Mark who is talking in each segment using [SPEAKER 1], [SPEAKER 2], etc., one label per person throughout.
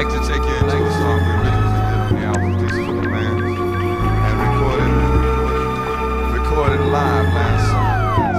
[SPEAKER 1] like to take you into a song we originally did on the album Pieces of a Man and recorded live last summer.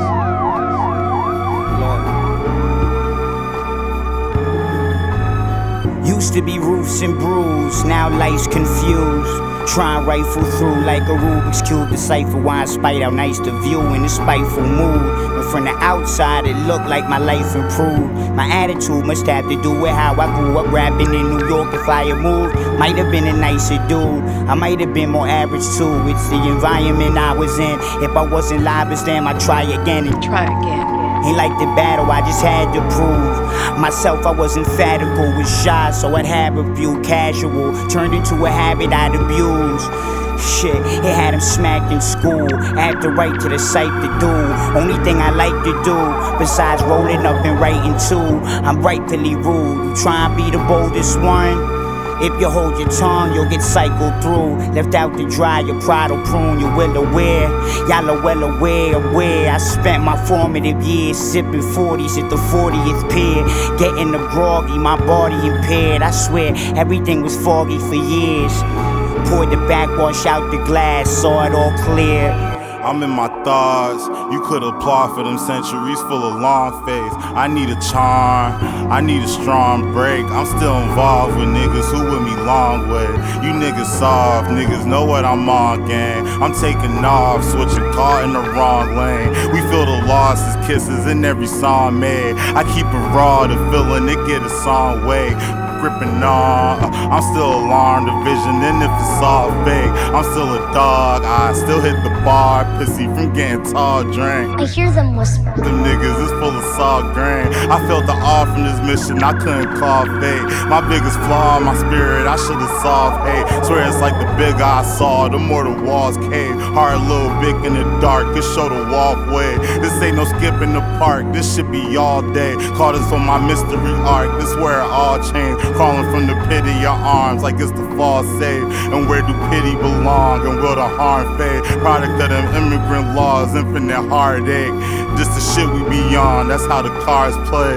[SPEAKER 2] Used to be roofs and bruised, now life's confused. Try and rifle through like a Rubik's Cube, decipher why I spite how nice the view in a spiteful mood. But from the outside it looked like my life improved. My attitude must have to do with how I grew up rapping in New York. If I had moved, might have been a nicer dude. I might have been more average too. It's the environment I was in. If I wasn't live as them, I'd try again and
[SPEAKER 3] try again.
[SPEAKER 2] Ain't like the battle, I just had to prove myself. I was emphatical, was shy, so I'd have a view. Casual turned into a habit I'd abuse. Shit, it had him smacked in school. I had to write to the site to do. Only thing I like to do, besides rolling up and writing too. I'm rightfully rude. You try and be the boldest one. If you hold your tongue, you'll get cycled through. Left out to dry, your pride will prune. You're well aware, y'all are well aware of where I spent my formative years. Sipping 40s at the 40th pier. Getting the groggy, my body impaired. I swear, everything was foggy for years. Poured the backwash out the glass, saw it all clear.
[SPEAKER 4] I'm in my thoughts, you could applaud for them centuries full of long faith. I need a charm, I need a strong break. I'm still involved with niggas who with me long way. You niggas soft, niggas know what I'm on, gang. I'm taking off, switching car in the wrong lane. We feel the losses, kisses in every song made. I keep it raw, the feeling, it get a song way. Gripping on, I'm still alarmed, the vision, and if it's all fake, I'm still a dog, I still hit the bar, pissy from getting tall drink.
[SPEAKER 5] I hear them whisper.
[SPEAKER 4] Them niggas is full of salt grain. I felt the awe from this mission, I couldn't call fate. My biggest flaw, my spirit, I should've solved hate. Swear it's like the bigger I saw, the more the walls cave. Heart a little big in the dark, it show the walkway. This ain't no skip in the park, this should be all day. Caught us on my mystery arc, this where it all changed. Crawling from the pit of your arms like it's the fall save. And where do pity belong and will the harm fade? Product of them immigrant laws, infinite heartache. Just the shit we be on, that's how the cards play.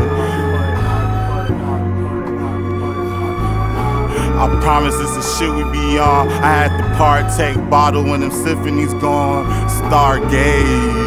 [SPEAKER 4] I promise it's the shit we be on. I had to partake, bottle when them symphonies gone. Stargaze.